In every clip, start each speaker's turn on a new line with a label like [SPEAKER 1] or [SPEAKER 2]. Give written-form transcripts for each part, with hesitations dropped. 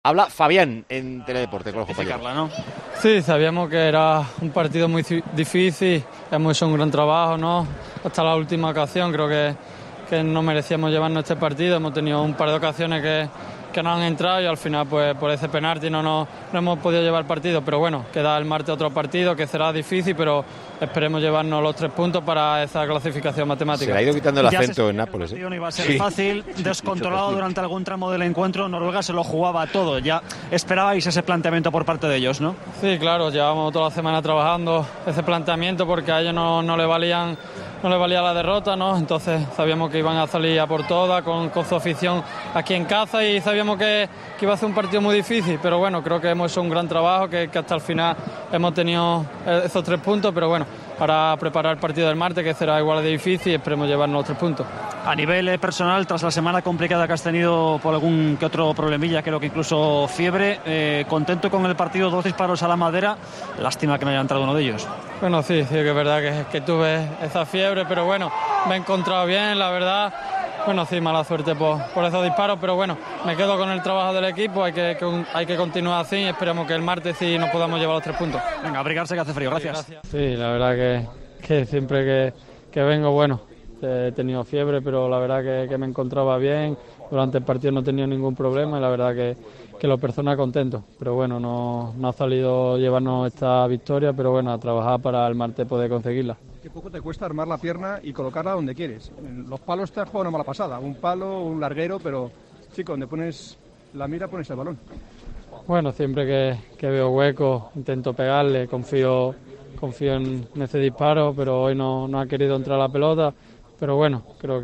[SPEAKER 1] Habla Fabián en Teledeporte con los compañeros.
[SPEAKER 2] Carla, ¿no?
[SPEAKER 3] Sí, sabíamos que era un partido muy difícil, hemos hecho un gran trabajo, ¿no? Hasta la última ocasión creo que no merecíamos llevarnos este partido, hemos tenido un par de ocasiones que no han entrado y al final pues por ese penalti no hemos podido llevar el partido, pero bueno, queda el martes otro partido que será difícil, pero esperemos llevarnos los 3 puntos para esa clasificación matemática.
[SPEAKER 1] Se le ha ido quitando el acento en Nápoles.
[SPEAKER 2] No iba a ser fácil, descontrolado durante algún tramo del encuentro, Noruega se lo jugaba todo, ya esperabais ese planteamiento por parte de ellos, ¿no?
[SPEAKER 3] Sí, claro, llevamos toda la semana trabajando ese planteamiento porque a ellos no le valía la derrota, ¿no? Entonces sabíamos que iban a salir a por todas con su afición aquí en casa y sabíamos que iba a ser un partido muy difícil, pero bueno, creo que hemos hecho un gran trabajo, que hasta el final hemos tenido esos 3 puntos, pero bueno, para preparar el partido del martes, que será igual de difícil, y esperemos llevarnos los 3 puntos.
[SPEAKER 2] A nivel personal, tras la semana complicada que has tenido por algún que otro problemilla, creo que incluso fiebre, contento con el partido, 2 disparos a la madera, lástima que no haya entrado uno de ellos.
[SPEAKER 3] Bueno, sí, que es verdad que tuve esa fiebre, pero bueno, me he encontrado bien, la verdad. Bueno, sí, mala suerte por esos disparos, pero bueno, me quedo con el trabajo del equipo, hay que continuar así y esperemos que el martes sí nos podamos llevar los 3 puntos.
[SPEAKER 2] Venga, abrigarse que hace frío, gracias.
[SPEAKER 3] Sí, la verdad que siempre que vengo, bueno, he tenido fiebre, pero la verdad que me encontraba bien, durante el partido no he tenido ningún problema y la verdad que lo personal contento, pero bueno, no ha salido llevarnos esta victoria, pero bueno, a trabajar para el martes poder conseguirla.
[SPEAKER 4] Qué poco te cuesta armar la pierna y colocarla donde quieres. Los palos te han jugado una mala pasada, un palo, un larguero, pero chico, donde pones la mira pones el balón.
[SPEAKER 3] Bueno, siempre que veo hueco intento pegarle, confío en ese disparo, pero hoy no ha querido entrar la pelota, pero bueno, creo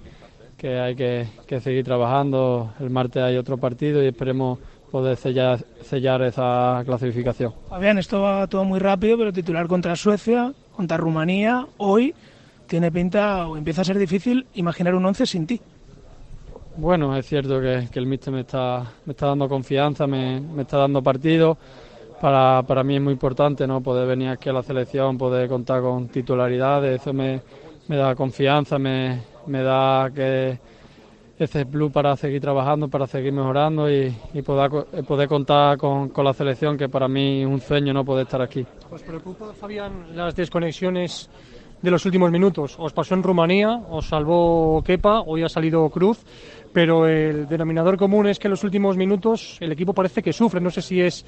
[SPEAKER 3] que hay que seguir trabajando. El martes hay otro partido y esperemos poder sellar esa clasificación.
[SPEAKER 5] Fabián, esto va todo muy rápido, pero titular contra Suecia, contra Rumanía, hoy tiene pinta o empieza a ser difícil imaginar un 11 sin ti.
[SPEAKER 3] Bueno, es cierto que el míster me está dando confianza, me está dando partido. Para mí es muy importante, ¿no? Poder venir aquí a la selección, poder contar con titularidades, eso me da confianza, me da que ese plus para seguir trabajando, para seguir mejorando y poder contar con la selección, que para mí es un sueño no poder estar aquí.
[SPEAKER 6] ¿Os preocupa, Fabián, las desconexiones de los últimos minutos? Os pasó en Rumanía, os salvó Kepa, hoy ha salido Cruz, pero el denominador común es que en los últimos minutos el equipo parece que sufre. No sé si es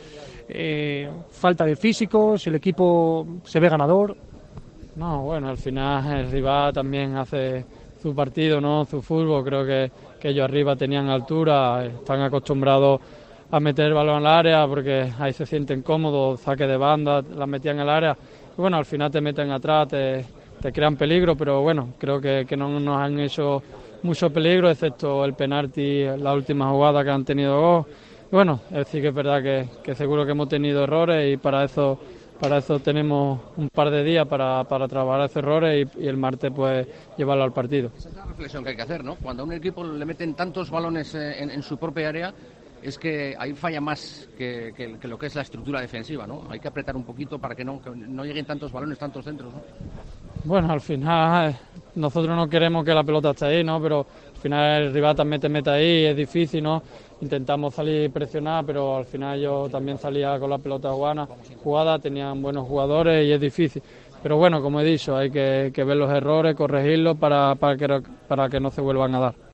[SPEAKER 6] falta de físico, si el equipo se ve ganador.
[SPEAKER 3] No, bueno, al final el rival también hace su partido, ¿no? Su fútbol. Creo que ellos arriba tenían altura, están acostumbrados a meter el balón al área porque ahí se sienten cómodos, saque de banda, la metían al área. Y bueno, al final te meten atrás, te crean peligro, pero bueno, creo que no nos han hecho mucho peligro, excepto el penalti, la última jugada que han tenido gol. Y bueno, sí que es verdad que seguro que hemos tenido errores y para eso tenemos un par de días para trabajar esos errores y el martes pues llevarlo al partido.
[SPEAKER 7] Esa es la reflexión que hay que hacer, ¿no? Cuando a un equipo le meten tantos balones en su propia área, es que ahí falla más que lo que es la estructura defensiva, ¿no? Hay que apretar un poquito para que no lleguen tantos balones, tantos centros, ¿no?
[SPEAKER 3] Bueno, al final nosotros no queremos que la pelota esté ahí, ¿no? Pero al final el rival también te mete ahí, es difícil, ¿no? Intentamos salir y presionar, pero al final yo también salía con la pelota jugada, tenían buenos jugadores y es difícil. Pero bueno, como he dicho, hay que ver los errores, corregirlos para que no se vuelvan a dar.